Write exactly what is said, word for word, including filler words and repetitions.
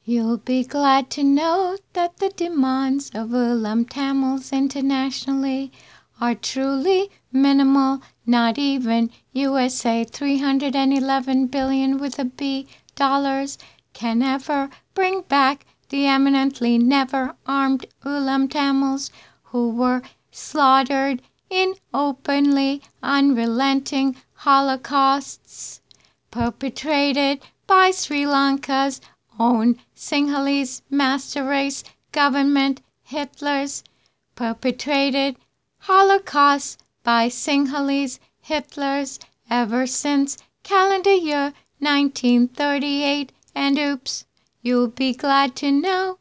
You'll be glad to know that the demands of Ulam Tamils internationally are truly minimal. Not even U S A three hundred eleven billion with a B dollars can ever bring back the eminently never armed Ulam Tamils who were slaughtered in openly unrelenting holocausts perpetrated by Sri Lanka's own Sinhalese master race government, Hitler's perpetrated Holocaust by Sinhalese Hitlers ever since calendar year nineteen thirty-eight. And oops, you'll be glad to know